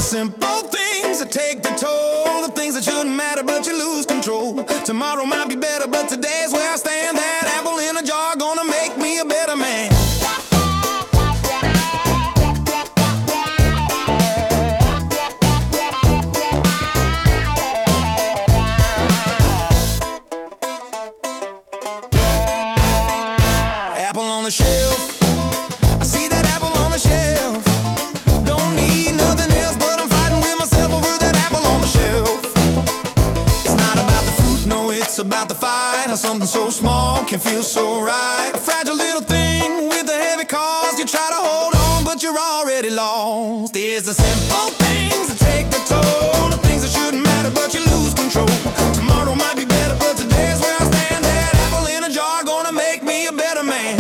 simple things that take the toll, the things that shouldn't matter but you lose control. Tomorrow might be better, but today's where I stand. That apple in a jar gonna make me a better man. Apple on the shelf, I see that apple on the shelf. Don't need nothing else, but I'm fighting with myself over that apple on the shelf. It's not about the fruit, no, it's about the fight. How something so small can feel so right. A fragile little thing with a heavy cause. You try to hold on, but you're already lost. There's the simple things that take the toll, the things that shouldn't matter, but you lose control. Tomorrow might be better, but today's where I stand. That apple in a jar gonna make me a better man.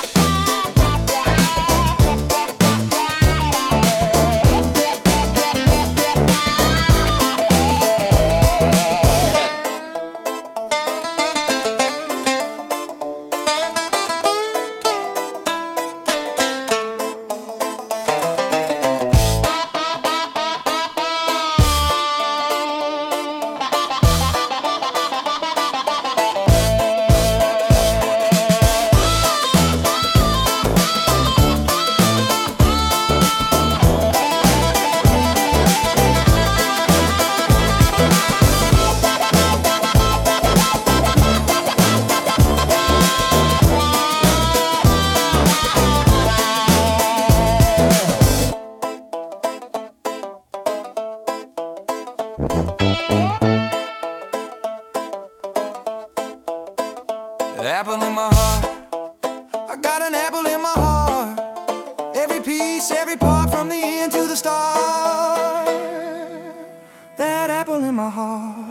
Apple in my heart, I got an apple in my heart. Every piece, every part, from the end to the start. That apple in my heart.